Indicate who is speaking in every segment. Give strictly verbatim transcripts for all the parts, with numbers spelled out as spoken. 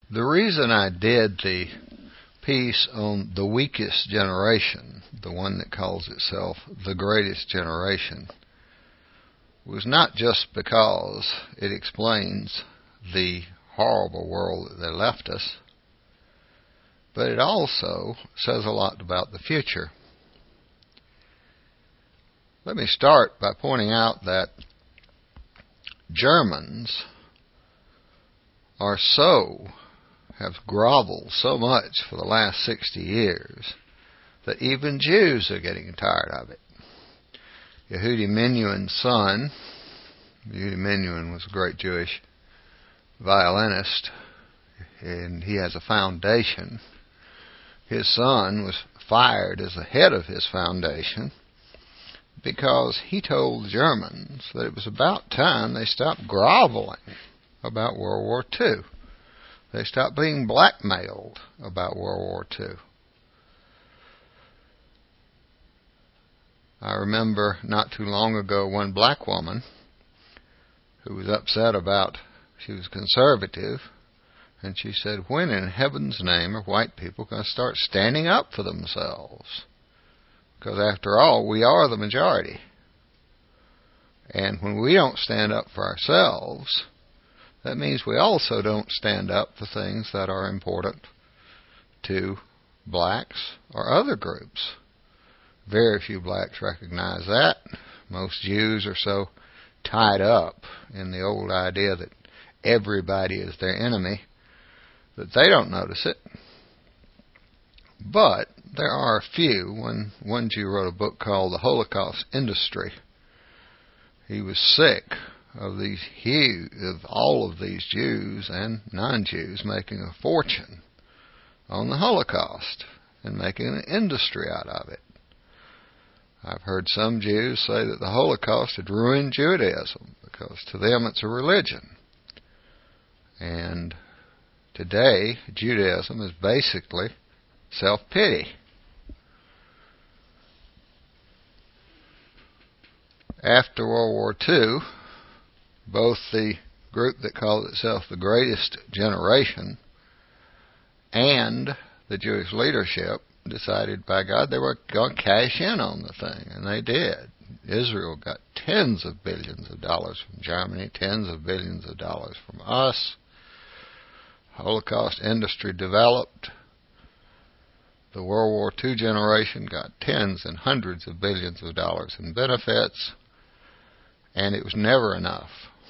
Speaker 1: The reason I did the piece on the weakest generation, the one that calls itself the greatest generation, was not just because it explains the horrible world that they left us, but it also says a lot about the future. Let me start by pointing out that Germans are so, have groveled so much for the last sixty years that even Jews are getting tired of it. Yehudi Menuhin's son, Yehudi Menuhin was a great Jewish violinist, and he has a foundation. His son was fired as the head of his foundation because he told the Germans that it was about time they stopped groveling about World War Two. They stopped being blackmailed about World War Two. I remember not too long ago one black woman who was upset about, she was conservative, and she said, when in heaven's name are white people going to start standing up for themselves? Because after all, we are the majority. And when we don't stand up for ourselves, that means we also don't stand up for things that are important to blacks or other groups. Very few blacks recognize that. Most Jews are so tied up in the old idea that everybody is their enemy that they don't notice it. But there are a few. One, one Jew wrote a book called The Holocaust Industry. He was sick of these huge, of all of these Jews and non-Jews making a fortune on the Holocaust and making an industry out of it. I've heard some Jews say that the Holocaust had ruined Judaism because to them it's a religion. And today, Judaism is basically self-pity. After World War Two, both the group that called itself the greatest generation and the Jewish leadership decided, by God, they were going to cash in on the thing, and they did. Israel got tens of billions of dollars from Germany, tens of billions of dollars from us. Holocaust industry developed. The World War Two generation got tens and hundreds of billions of dollars in benefits, and it was never enough.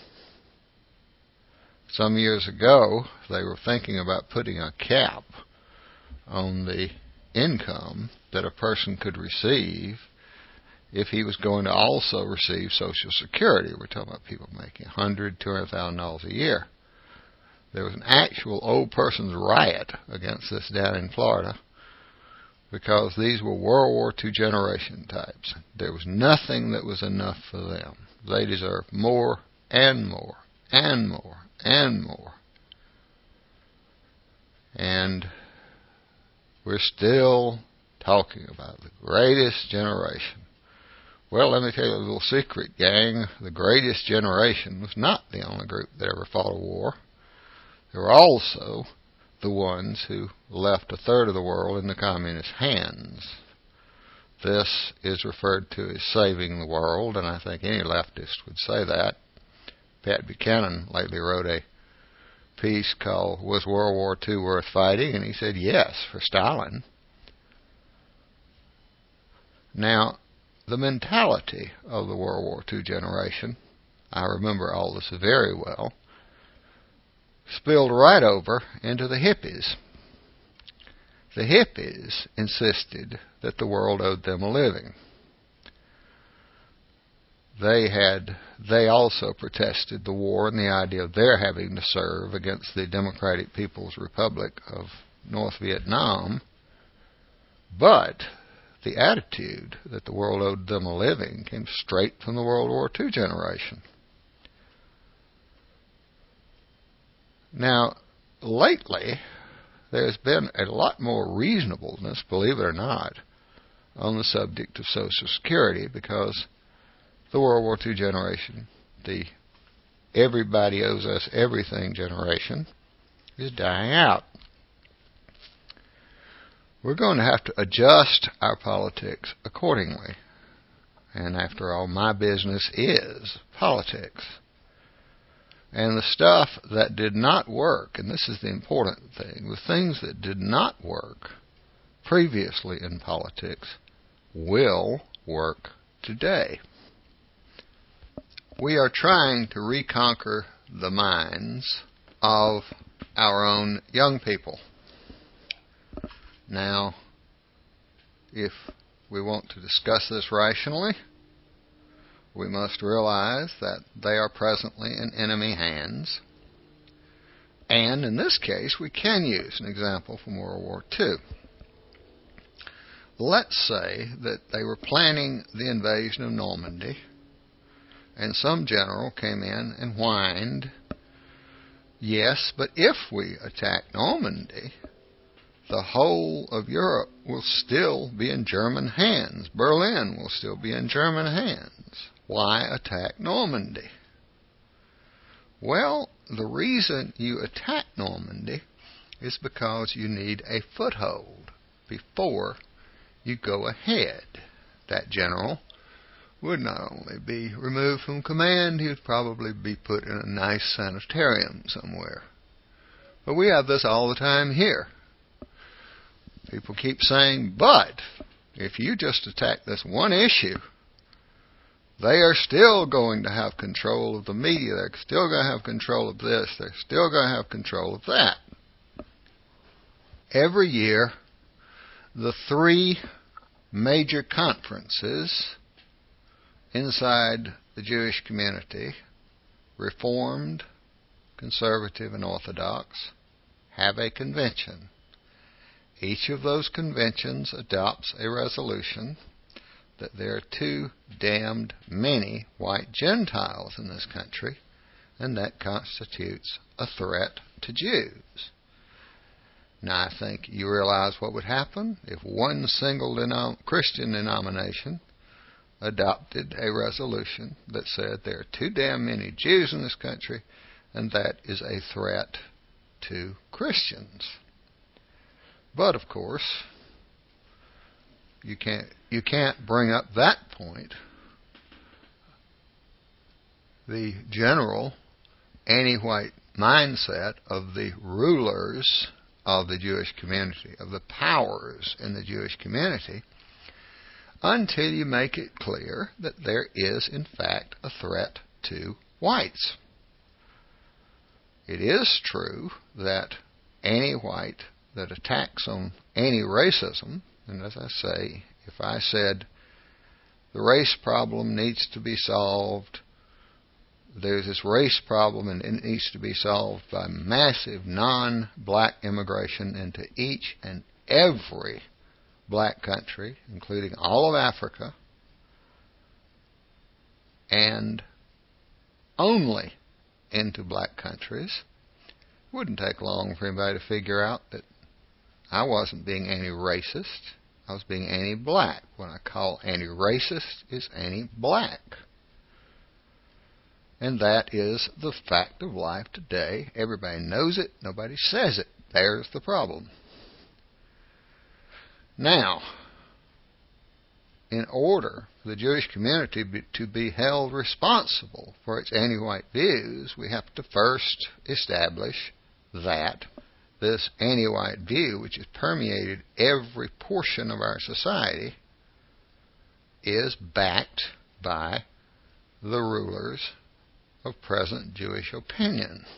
Speaker 1: Some years ago, they were thinking about putting a cap on the income that a person could receive if he was going to also receive Social Security. We're talking about people making one hundred thousand dollars, two hundred thousand dollars a year. There was an actual old person's riot against this down in Florida because these were World War Two generation types. There was nothing that was enough for them. They deserved more and more and more and more. And we're still talking about the greatest generation. Well, let me tell you a little secret, gang. The greatest generation was not the only group that ever fought a war. There were also the ones who left a third of the world in the communist hands. This is referred to as saving the world, and I think any leftist would say that. Pat Buchanan lately wrote a piece called, Was World War Two Worth Fighting? And he said yes, for Stalin. Now, the mentality of the World War Two generation, I remember all this very well, spilled right over into the hippies. The hippies insisted that the world owed them a living. They had, they also protested the war and the idea of their having to serve against the Democratic People's Republic of North Vietnam. But the attitude that the world owed them a living came straight from the World War Two generation. Now, lately, there's been a lot more reasonableness, believe it or not, on the subject of Social Security, because the World War Two generation, the everybody owes us everything generation, is dying out. We're going to have to adjust our politics accordingly. And after all, my business is politics. And the stuff that did not work, and this is the important thing, the things that did not work previously in politics will work today. We are trying to reconquer the minds of our own young people. Now, if we want to discuss this rationally, we must realize that they are presently in enemy hands. And in this case, we can use an example from World War Two. Let's say that they were planning the invasion of Normandy, and some general came in and whined, yes, but if we attack Normandy, the whole of Europe will still be in German hands. Berlin will still be in German hands. Why attack Normandy? Well, the reason you attack Normandy is because you need a foothold before you go ahead. That general would not only be removed from command, he would probably be put in a nice sanitarium somewhere. But we have this all the time here. People keep saying, but if you just attack this one issue, they are still going to have control of the media. They're still going to have control of this. They're still going to have control of that. Every year, the three major conferences inside the Jewish community, Reformed, Conservative, and Orthodox, have a convention. Each of those conventions adopts a resolution that there are too damned many white Gentiles in this country, and that constitutes a threat to Jews. Now, I think you realize what would happen if one single denom- Christian denomination adopted a resolution that said there are too damn many Jews in this country, and that is a threat to Christians. But, of course, you can't, you can't bring up that point. The general anti-white mindset of the rulers of the Jewish community, of the powers in the Jewish community, until you make it clear that there is, in fact, a threat to whites. It is true that anti-white that attacks on anti-racism, and as I say, if I said the race problem needs to be solved, there's this race problem and it needs to be solved by massive non-black immigration into each and every black country, including all of Africa, and only into black countries. It wouldn't take long for anybody to figure out that I wasn't being anti-racist. I was being anti-black. What I call anti-racist is anti-black. And that is the fact of life today. Everybody knows it. Nobody says it. There's the problem. Now, in order for the Jewish community be, to be held responsible for its anti-white views, we have to first establish that this anti-white view, which has permeated every portion of our society, is backed by the rulers of present Jewish opinion.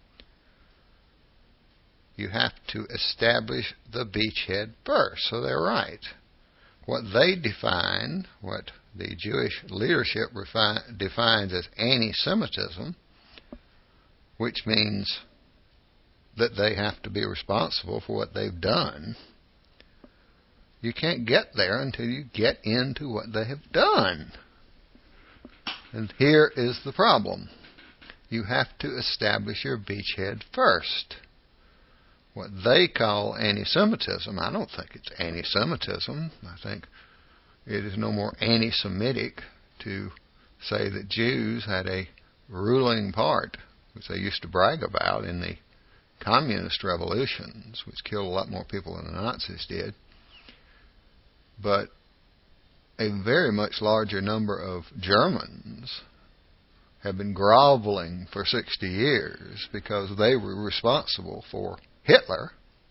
Speaker 1: You have to establish the beachhead first. So they're right. What they define, what the Jewish leadership refi- defines as anti-Semitism, which means that they have to be responsible for what they've done. You can't get there until you get into what they have done. And here is the problem. You have to establish your beachhead first. What they call anti-Semitism, I don't think it's anti-Semitism. I think it is no more anti-Semitic to say that Jews had a ruling part, which they used to brag about in the communist revolutions, which killed a lot more people than the Nazis did, but a very much larger number of Germans have been groveling for sixty years because they were responsible for Hitler.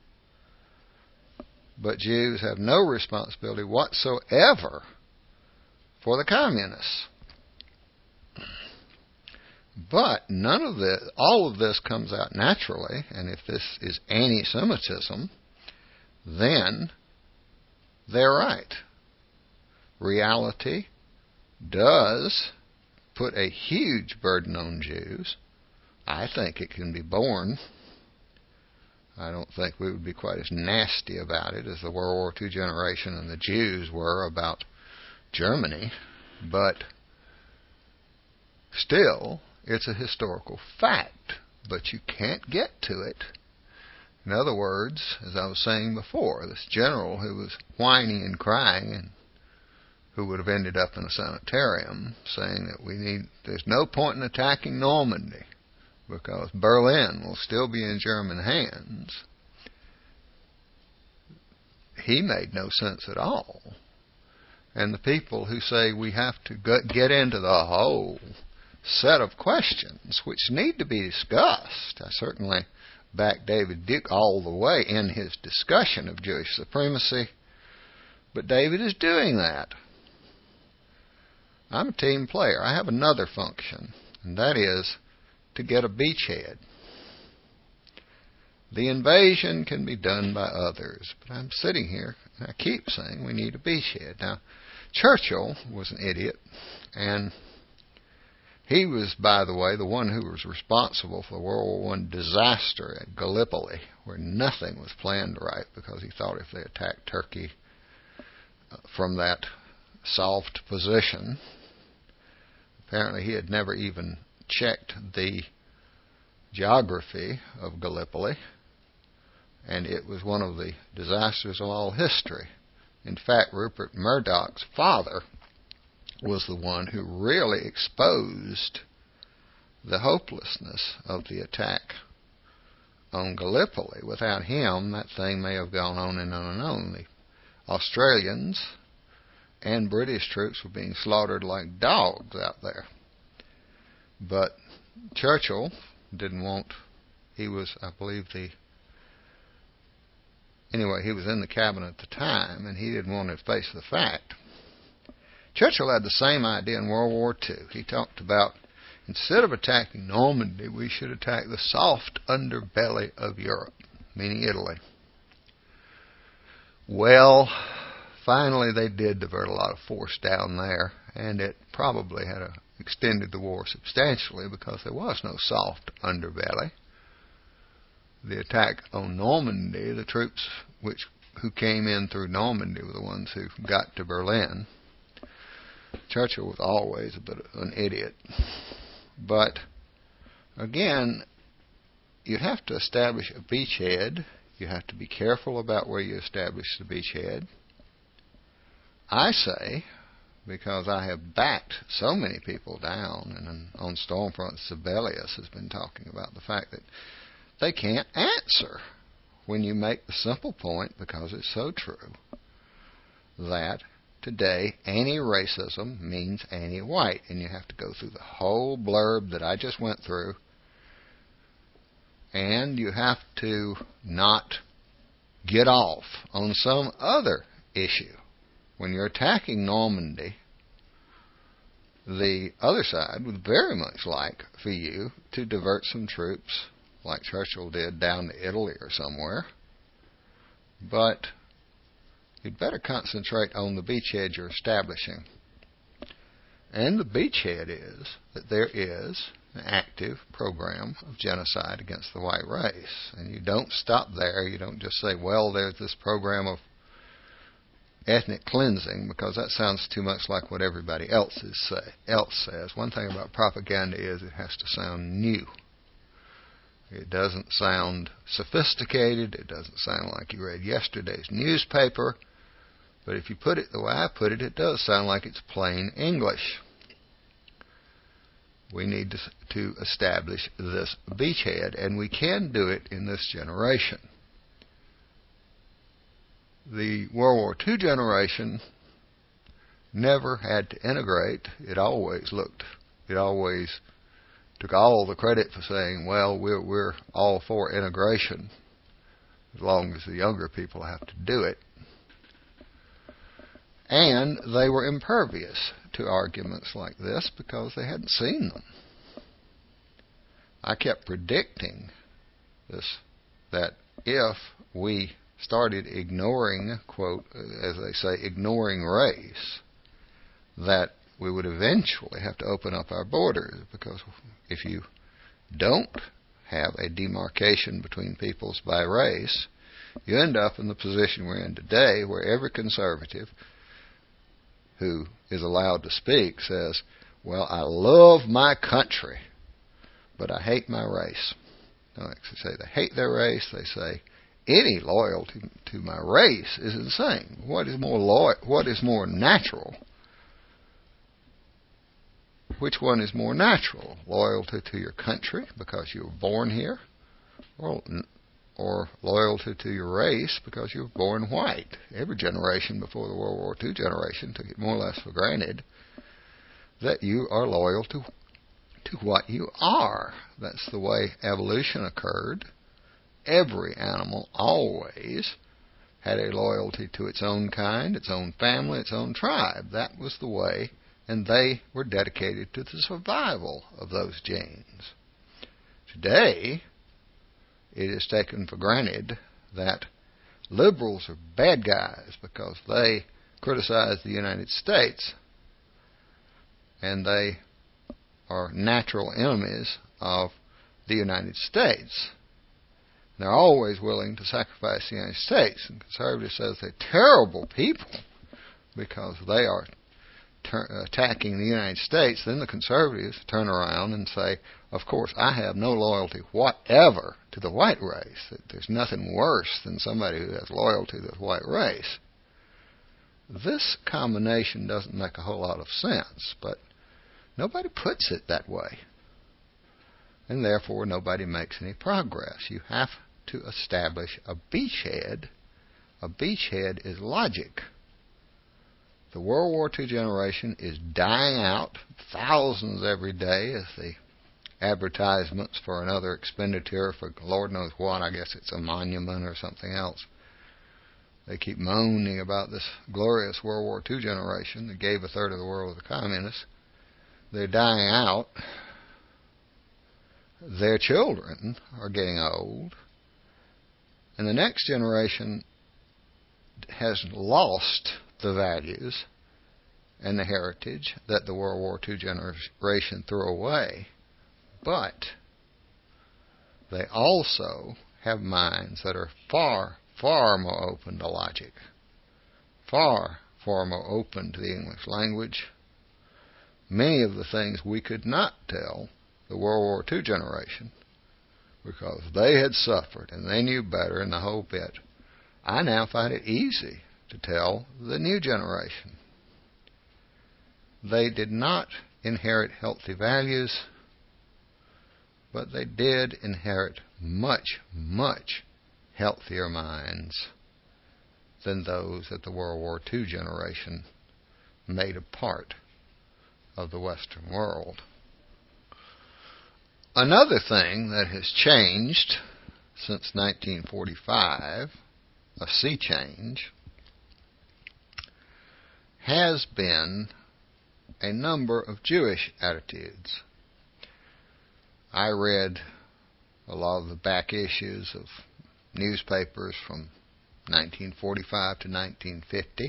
Speaker 1: But Jews have no responsibility whatsoever for the communists. But none of this, all of this comes out naturally, and if this is anti-Semitism, then they're right. Reality does put a huge burden on Jews. I think it can be borne. I don't think we would be quite as nasty about it as the World War Two generation and the Jews were about Germany, but still, it's a historical fact, but you can't get to it. In other words, as I was saying before, this general who was whining and crying and who would have ended up in a sanitarium saying that we need, there's no point in attacking Normandy because Berlin will still be in German hands. He made no sense at all. And the people who say we have to get into the whole set of questions which need to be discussed. I certainly back David Duke all the way in his discussion of Jewish supremacy, but David is doing that. I'm a team player. I have another function, and that is to get a beachhead. The invasion can be done by others, but I'm sitting here and I keep saying we need a beachhead. Now, Churchill was an idiot, and he was, by the way, the one who was responsible for the World War One disaster at Gallipoli, where nothing was planned right because he thought if they attacked Turkey from that soft position, apparently he had never even checked the geography of Gallipoli, and it was one of the disasters of all history. In fact, Rupert Murdoch's father was the one who really exposed the hopelessness of the attack on Gallipoli. Without him, that thing may have gone on and on and on. The Australians and British troops were being slaughtered like dogs out there. But Churchill didn't want, he was, I believe, the, anyway, he was in the cabinet at the time, and he didn't want to face the fact. Churchill had the same idea in World War Two. He talked about, instead of attacking Normandy, we should attack the soft underbelly of Europe, meaning Italy. Well, finally they did divert a lot of force down there, and it probably had a, extended the war substantially because there was no soft underbelly. The attack on Normandy, the troops which who came in through Normandy were the ones who got to Berlin. Churchill was always a bit of an idiot. But, again, you have to establish a beachhead. You have to be careful about where you establish the beachhead. I say, because I have backed so many people down, and on Stormfront, Sibelius has been talking about the fact that they can't answer when you make the simple point, because it's so true, that today, anti-racism means anti-white, and you have to go through the whole blurb that I just went through, and you have to not get off on some other issue. When you're attacking Normandy, the other side would very much like for you to divert some troops, like Churchill did, down to Italy or somewhere, but you'd better concentrate on the beachhead you're establishing. And the beachhead is that there is an active program of genocide against the white race. And you don't stop there. You don't just say, well, there's this program of ethnic cleansing, because that sounds too much like what everybody else, is say, else says. One thing about propaganda is it has to sound new. It doesn't sound sophisticated. It doesn't sound like you read yesterday's newspaper. But if you put it the way I put it, it does sound like it's plain English. we need to, to establish this beachhead, and we can do it in this generation. The World War Two generation never had to integrate. It always looked, it always took all the credit for saying, well, we're, we're all for integration, as long as the younger people have to do it. And they were impervious to arguments like this because they hadn't seen them. I kept predicting this, that if we started ignoring, quote, as they say, ignoring race, that we would eventually have to open up our borders, because if you don't have a demarcation between peoples by race, you end up in the position we're in today, where every conservative who is allowed to speak says, well, I love my country, but I hate my race. No, they say they hate their race. They say any loyalty to my race is insane. What is more loyal? What is more natural? Which one is more natural? Loyalty to your country because you were born here, or, or loyalty to your race because you were born white? Every generation before the World War Two generation took it more or less for granted that you are loyal to, to what you are. That's the way evolution occurred. Every animal always had a loyalty to its own kind, its own family, its own tribe. That was the way, and they were dedicated to the survival of those genes. Today, it is taken for granted that liberals are bad guys because they criticize the United States, and they are natural enemies of the United States. They're always willing to sacrifice the United States. And conservatives says they're terrible people because they are ter- attacking the United States. Then the conservatives turn around and say, of course, I have no loyalty whatever to the white race. That there's nothing worse than somebody who has loyalty to the white race. This combination doesn't make a whole lot of sense, but nobody puts it that way. And therefore, nobody makes any progress. You have to establish a beachhead. A beachhead is logic. The World War Two generation is dying out, thousands every day, as the advertisements for another expenditure for Lord knows what. I guess it's a monument or something else. They keep moaning about this glorious World War Two generation that gave a third of the world to the communists. They're dying out. Their children are getting old. And the next generation has lost the values and the heritage that the World War Two generation threw away. But they also have minds that are far, far more open to logic, far, far more open to the English language. Many of the things we could not tell the World War Two generation because they had suffered and they knew better and the whole bit. I now find it easy to tell the new generation. They did not inherit healthy values, but they did inherit much, much healthier minds than those that the World War Two generation made a part of the Western world. Another thing that has changed since nineteen forty-five, a sea change, has been a number of Jewish attitudes. I read a lot of the back issues of newspapers from nineteen forty-five to nineteen fifty,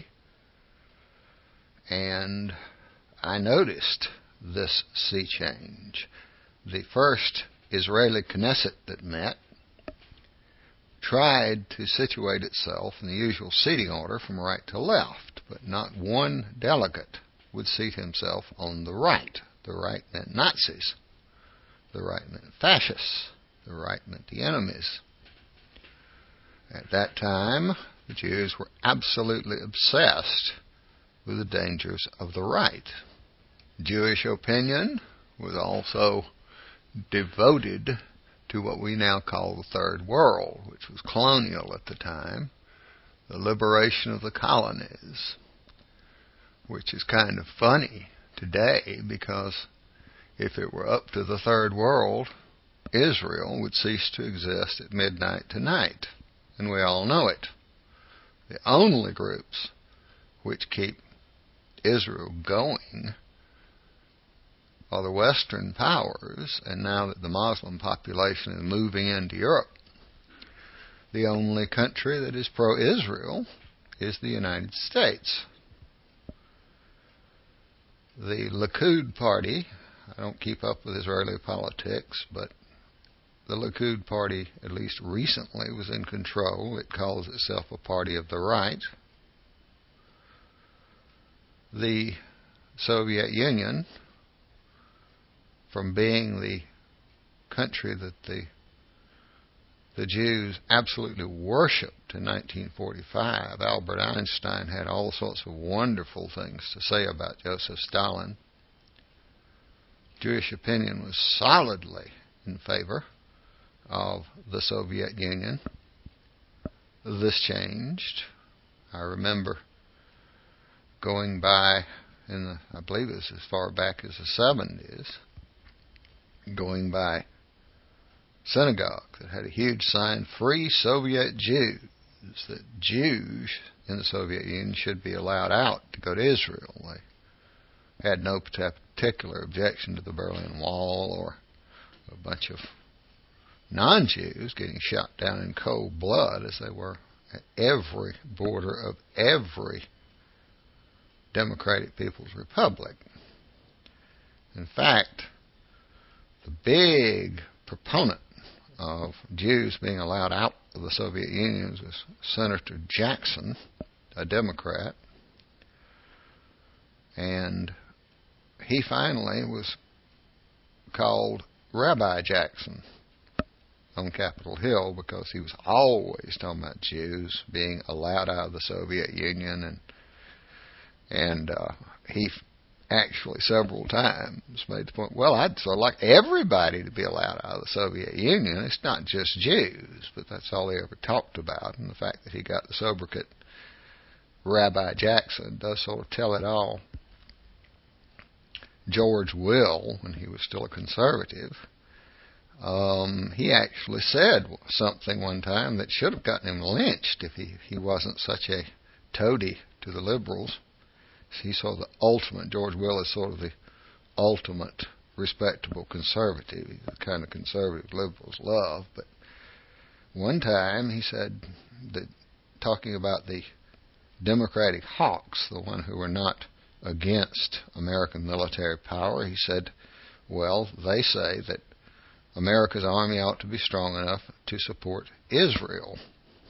Speaker 1: and I noticed this sea change. The first Israeli Knesset that met tried to situate itself in the usual seating order from right to left, but not one delegate would seat himself on the right. The right meant Nazis. The right meant fascists. The right meant the enemies. At that time, the Jews were absolutely obsessed with the dangers of the right. Jewish opinion was also devoted to what we now call the Third World, which was colonial at the time, the liberation of the colonies, which is kind of funny today because if it were up to the Third World, Israel would cease to exist at midnight tonight, and we all know it. The only groups which keep Israel going are the Western powers, and now that the Muslim population is moving into Europe, the only country that is pro-Israel is the United States. The Likud party, I don't keep up with Israeli politics, but the Likud party, at least recently, was in control. It calls itself a party of the right. The Soviet Union, from being the country that the the Jews absolutely worshipped in nineteen forty-five, Albert Einstein had all sorts of wonderful things to say about Joseph Stalin. Jewish opinion was solidly in favor of the Soviet Union. This changed. I remember going by in the, I believe it was as far back as the seventies, going by synagogue that had a huge sign, Free Soviet Jews, that Jews in the Soviet Union should be allowed out to go to Israel. They had no particular objection to the Berlin Wall or a bunch of non-Jews getting shot down in cold blood as they were at every border of every Democratic People's Republic. In fact, the big proponent of Jews being allowed out of the Soviet Union was Senator Jackson, a Democrat, and he finally was called Rabbi Jackson on Capitol Hill because he was always talking about Jews being allowed out of the Soviet Union, and and uh, he actually several times made the point, well, I'd sort of like everybody to be allowed out of the Soviet Union. It's not just Jews, but that's all he ever talked about. And the fact that he got the sobriquet Rabbi Jackson does sort of tell it all. George Will, when he was still a conservative, um, he actually said something one time that should have gotten him lynched if he, he wasn't such a toady to the liberals. He's sort of the ultimate, George Will is sort of the ultimate respectable conservative. He's the kind of conservative liberals love. But one time he said that, talking about the Democratic hawks, the one who were not against American military power, he said, well, they say that America's army ought to be strong enough to support Israel.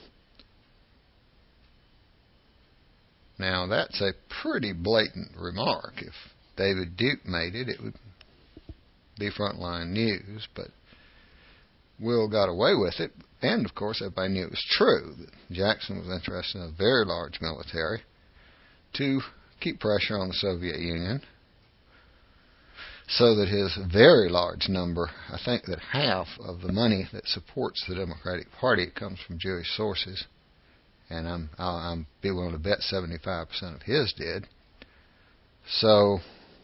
Speaker 1: Now, that's a pretty blatant remark. If David Duke made it, it would be frontline news, but Will got away with it, and, of course, everybody knew it was true, that Jackson was interested in a very large military to keep pressure on the Soviet Union so that his very large number, I think that half of the money that supports the Democratic Party comes from Jewish sources, and I'm I'm be willing to bet seventy-five percent of his did. So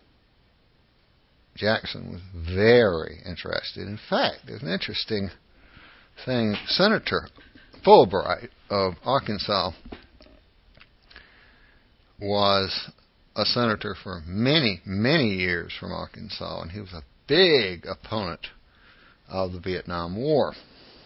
Speaker 1: Jackson was very interested. In fact, there's an interesting thing. Senator Fulbright of Arkansas was a senator for many, many years from Arkansas, and he was a big opponent of the Vietnam War.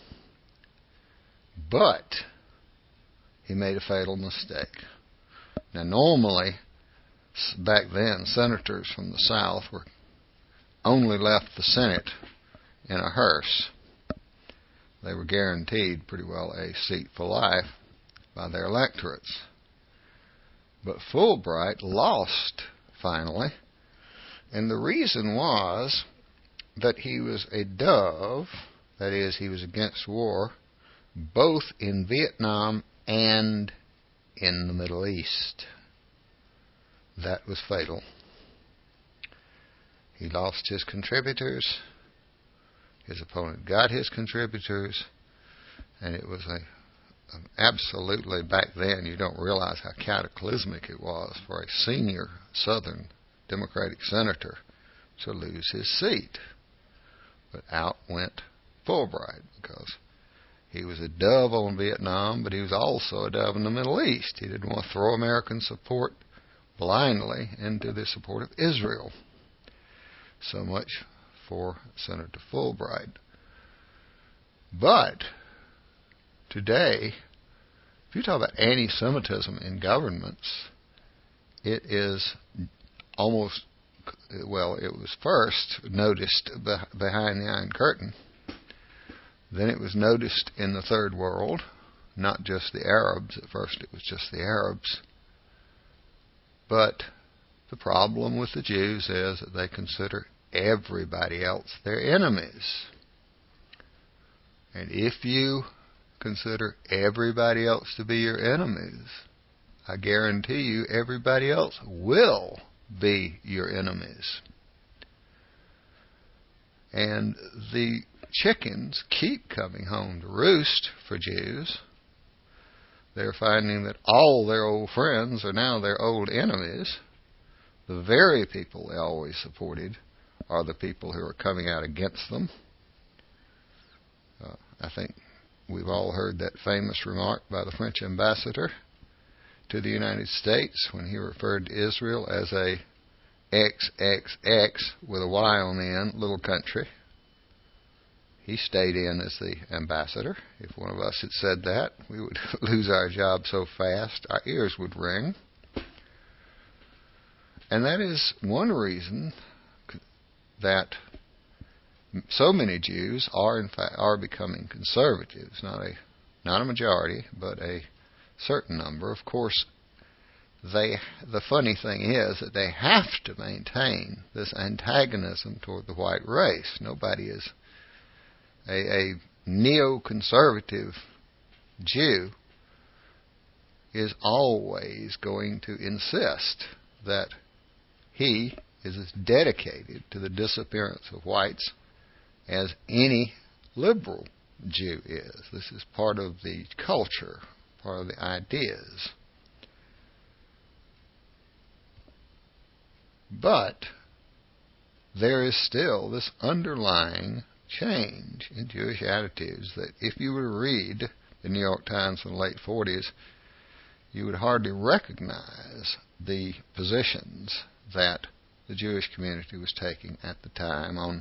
Speaker 1: But he made a fatal mistake. Now, normally, back then, senators from the South were only left the Senate in a hearse. They were guaranteed pretty well a seat for life by their electorates. But Fulbright lost, finally, and the reason was that he was a dove, that is, he was against war, both in Vietnam and in the Middle East. That was fatal. He lost his contributors. His opponent got his contributors. And it was a absolutely, back then, you don't realize how cataclysmic it was for a senior Southern Democratic senator to lose his seat. But out went Fulbright, because he was a dove on Vietnam, but he was also a dove in the Middle East. He didn't want to throw American support blindly into the support of Israel. So much for Senator Fulbright. But today, if you talk about anti-Semitism in governments, it is almost, well, it was first noticed behind the Iron Curtain. Then it was noticed in the Third World, not just the Arabs. At first it was just the Arabs. But the problem with the Jews is that they consider everybody else their enemies. And if you consider everybody else to be your enemies, I guarantee you everybody else will be your enemies. And the chickens keep coming home to roost for Jews. They're finding that all their old friends are now their old enemies. The very people they always supported are the people who are coming out against them. Uh, I think we've all heard that famous remark by the French ambassador to the United States when he referred to Israel as a X X X with a Y on the end, little country. He stayed in as the ambassador. If one of us had said that, we would lose our job so fast, our ears would ring. And that is one reason that so many Jews are in fact are becoming conservatives. Not a not a majority, but a certain number. Of course, they the funny thing is that they have to maintain this antagonism toward the white race. Nobody is a, a neoconservative Jew is always going to insist that he is as dedicated to the disappearance of whites as any liberal Jew is. This is part of the culture, part of the ideas. But there is still this underlying change in Jewish attitudes that if you were to read the New York Times in the late forties, you would hardly recognize the positions that the Jewish community was taking at the time on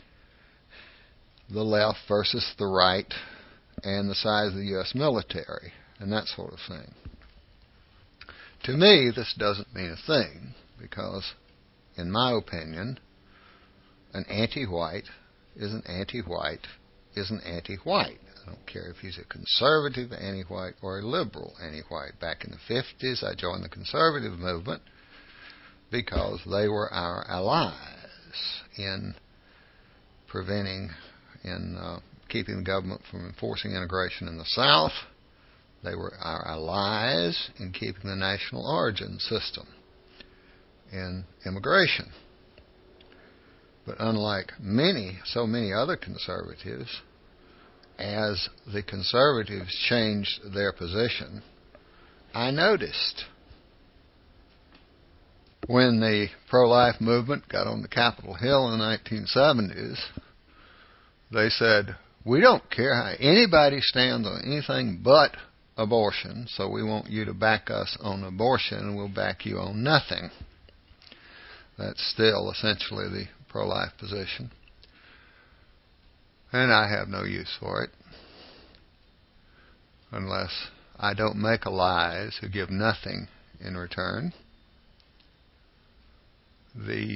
Speaker 1: the left versus the right and the size of the U S military and that sort of thing. To me, this doesn't mean a thing because, in my opinion, an anti-white is an anti-white is an anti-white. I don't care if he's a conservative anti-white or a liberal anti-white. Back in the fifties, I joined the conservative movement because they were our allies in preventing, in uh, keeping the government from enforcing integration in the South. They were our allies in keeping the national origin system in immigration. But unlike many, so many other conservatives, as the conservatives changed their position, I noticed when the pro-life movement got on the Capitol Hill in the nineteen seventies, they said, we don't care how anybody stands on anything but abortion, so we want you to back us on abortion and we'll back you on nothing. That's still essentially the pro-life position. And I have no use for it unless I don't make allies who give nothing in return. The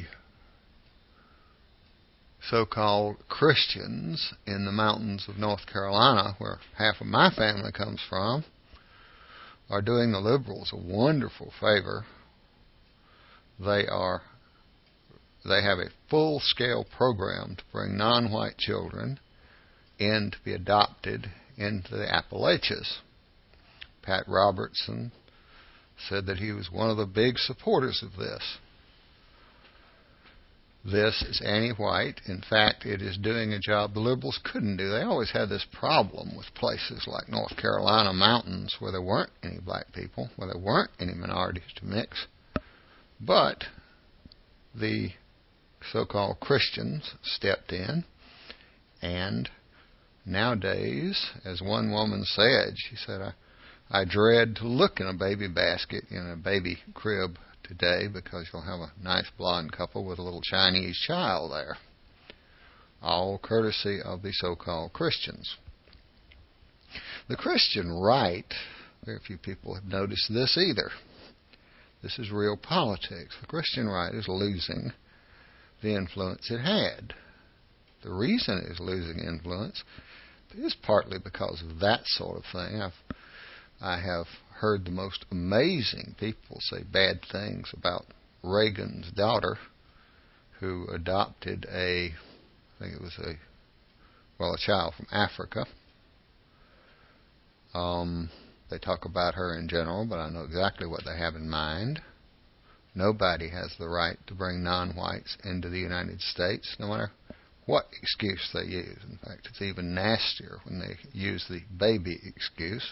Speaker 1: so-called Christians in the mountains of North Carolina, where half of my family comes from, are doing the liberals a wonderful favor. They are They have a full-scale program to bring non-white children in to be adopted into the Appalachians. Pat Robertson said that he was one of the big supporters of this. this is anti-white. In fact, it is doing a job the liberals couldn't do. They always had this problem with places like North Carolina mountains where there weren't any black people, where there weren't any minorities to mix. But the so-called Christians stepped in, and nowadays, as one woman said, she said, I, I dread to look in a baby basket in a baby crib today because you'll have a nice blonde couple with a little Chinese child there. All courtesy of the so-called Christians. The Christian right, very few people have noticed this either. This is real politics. The Christian right is losing the influence it had. The reason it is losing influence is partly because of that sort of thing. I've, I have heard the most amazing people say bad things about Reagan's daughter, who adopted a, I think it was a, well, a child from Africa. Um, they talk about her in general, but I know exactly what they have in mind. Nobody has the right to bring non-whites into the United States, no matter what excuse they use. In fact, it's even nastier when they use the baby excuse.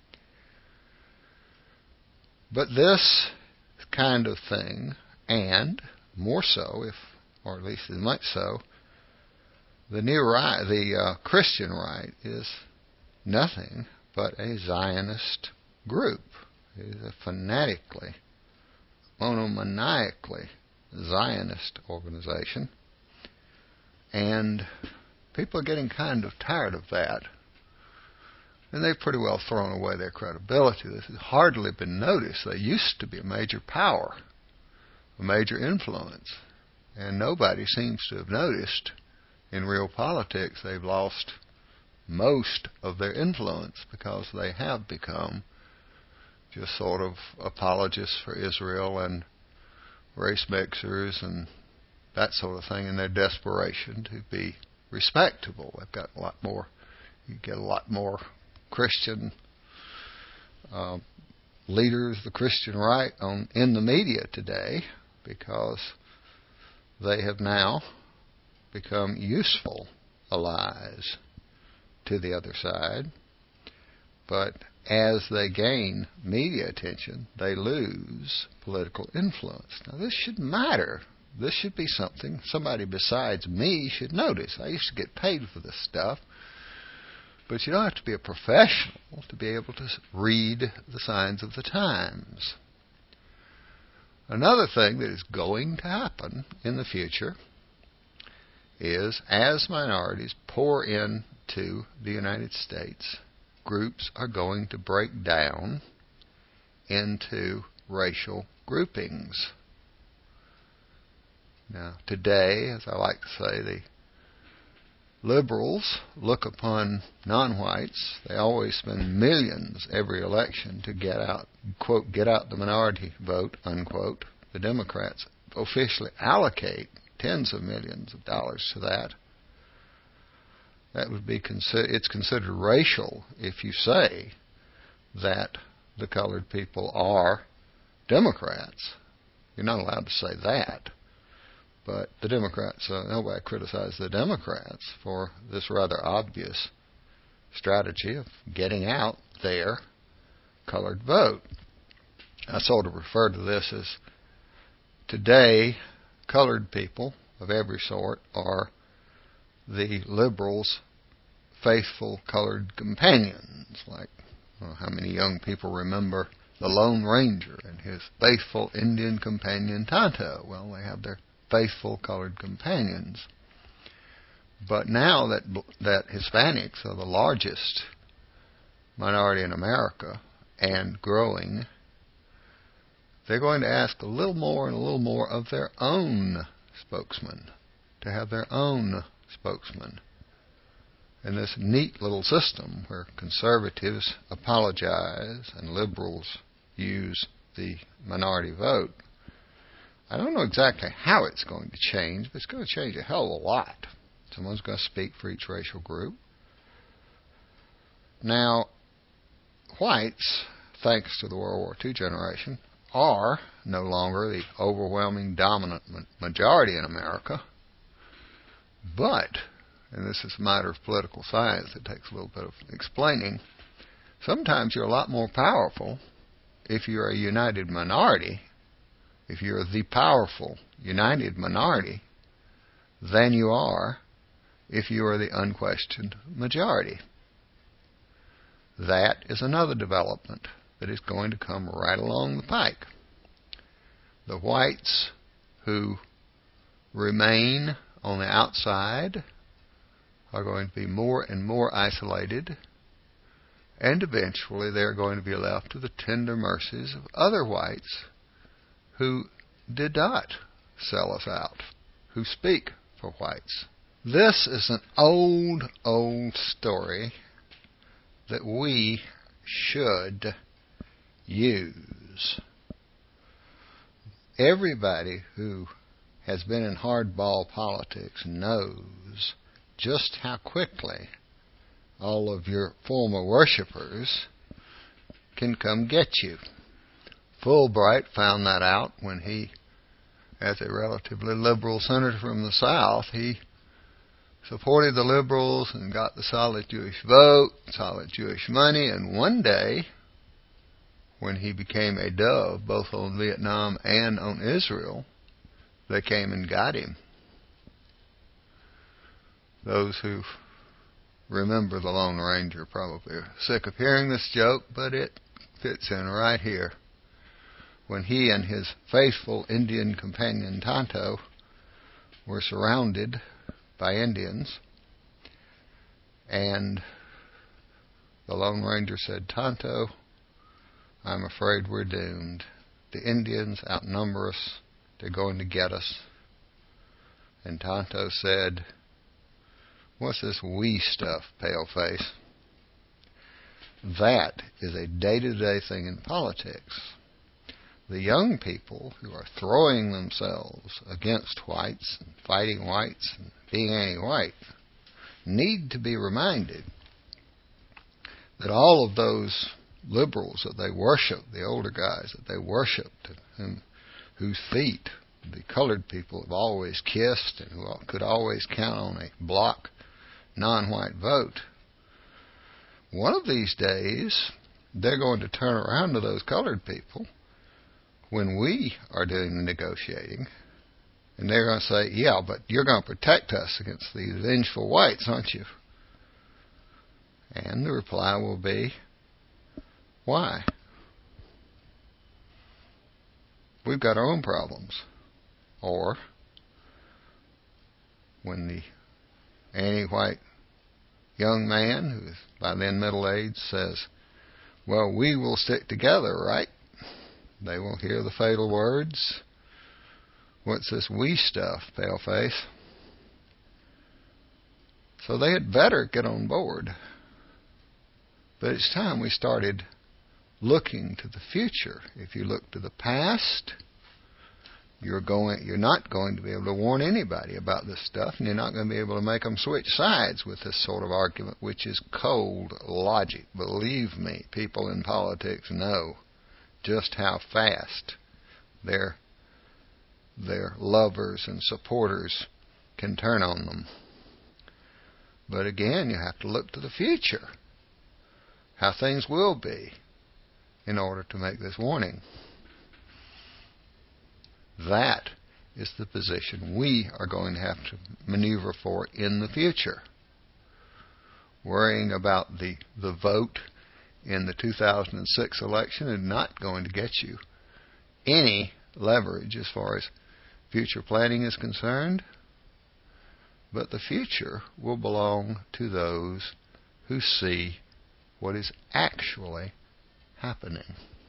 Speaker 1: But this kind of thing, and more so, if, or at least as much so, the new right, the uh, Christian right, is nothing but a Zionist group. It is a fanatically, monomaniacally Zionist organization, and people are getting kind of tired of that. And they've pretty well thrown away their credibility. This has hardly been noticed. They used to be a major power, a major influence. And nobody seems to have noticed in real politics they've lost most of their influence because they have become just sort of apologists for Israel and race mixers and that sort of thing in their desperation to be respectable. They've got a lot more, you get a lot more Christian uh, leaders, the Christian right, on in the media today because they have now become useful allies to the other side. But as they gain media attention, they lose political influence. Now, this should matter. This should be something somebody besides me should notice. I used to get paid for this stuff. But you don't have to be a professional to be able to read the signs of the times. Another thing that is going to happen in the future is as minorities pour into the United States, groups are going to break down into racial groupings. Now, today, as I like to say, the liberals look upon non-whites. They always spend millions every election to get out, quote, get out the minority vote, unquote. The Democrats officially allocate tens of millions of dollars to that. That would be consider it's considered racial if you say that the colored people are Democrats. You're not allowed to say that. But the Democrats, uh, nobody criticized the Democrats for this rather obvious strategy of getting out their colored vote. I sort of refer to this as today, colored people of every sort are the liberals' faithful colored companions. Like, well, how many young people remember the Lone Ranger and his faithful Indian companion Tonto? Well, they have their faithful colored companions. But now that that Hispanics are the largest minority in America and growing, they're going to ask a little more and a little more of their own spokesman, to have their own spokesman. And this neat little system where conservatives apologize and liberals use the minority vote, I don't know exactly how it's going to change, but it's going to change a hell of a lot. Someone's going to speak for each racial group. Now, whites, thanks to the World War Two generation, are no longer the overwhelming dominant majority in America, but, and this is a matter of political science that takes a little bit of explaining, sometimes you're a lot more powerful if you're a united minority, if you're the powerful united minority, than you are if you are the unquestioned majority. That is another development that is going to come right along the pike. The whites who remain on the outside are going to be more and more isolated, and eventually they're going to be left to the tender mercies of other whites who did not sell us out, who speak for whites. This is an old, old story that we should use. Everybody who has been in hardball politics knows just how quickly all of your former worshippers can come get you. Fulbright found that out when he, as a relatively liberal senator from the South, he supported the liberals and got the solid Jewish vote, solid Jewish money, and one day, when he became a dove both on Vietnam and on Israel, they came and got him. Those who remember the Lone Ranger probably are sick of hearing this joke, but it fits in right here. When he and his faithful Indian companion Tonto were surrounded by Indians, and the Lone Ranger said, "Tonto, I'm afraid we're doomed. The Indians outnumber us. They're going to get us." And Tonto said, "What's this we stuff, paleface?" That is a day-to-day thing in politics. The young people who are throwing themselves against whites and fighting whites and being anti-white need to be reminded that all of those liberals that they worship, the older guys that they worshiped, and whose feet the colored people have always kissed and who could always count on a block non-white vote, one of these days they're going to turn around to those colored people when we are doing the negotiating, and they're going to say, "Yeah, but you're going to protect us against these vengeful whites, aren't you?" And the reply will be, "Why? We've got our own problems." Or, when the anti-white young man, who is by then middle-aged, says, "Well, we will stick together, right?" they will hear the fatal words, "What's this we stuff, paleface?" So they had better get on board. But it's time we started looking to the future. If you look to the past, you're going, you're not going to be able to warn anybody about this stuff, and you're not going to be able to make them switch sides with this sort of argument, which is cold logic. Believe me, people in politics know just how fast their their lovers and supporters can turn on them. But again, you have to look to the future, how things will be, in order to make this warning. That is the position we are going to have to maneuver for in the future. Worrying about the, the vote in the two thousand six election is not going to get you any leverage as far as future planning is concerned, but the future will belong to those who see what is actually happening.